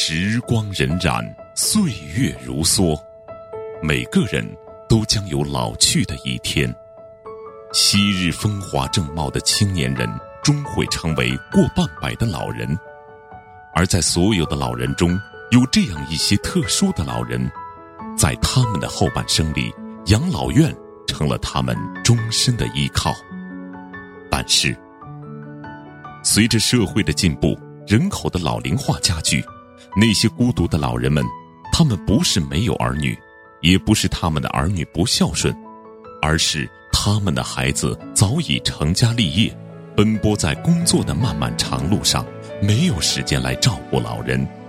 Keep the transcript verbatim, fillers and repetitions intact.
时光荏苒，岁月如梭，每个人都将有老去的一天。昔日风华正茂的青年人终会成为过半百的老人，而在所有的老人中，有这样一些特殊的老人，在他们的后半生里，养老院成了他们终身的依靠。但是随着社会的进步，人口的老龄化加剧，那些孤独的老人们，他们不是没有儿女，也不是他们的儿女不孝顺，而是他们的孩子早已成家立业，奔波在工作的漫漫长路上，没有时间来照顾老人。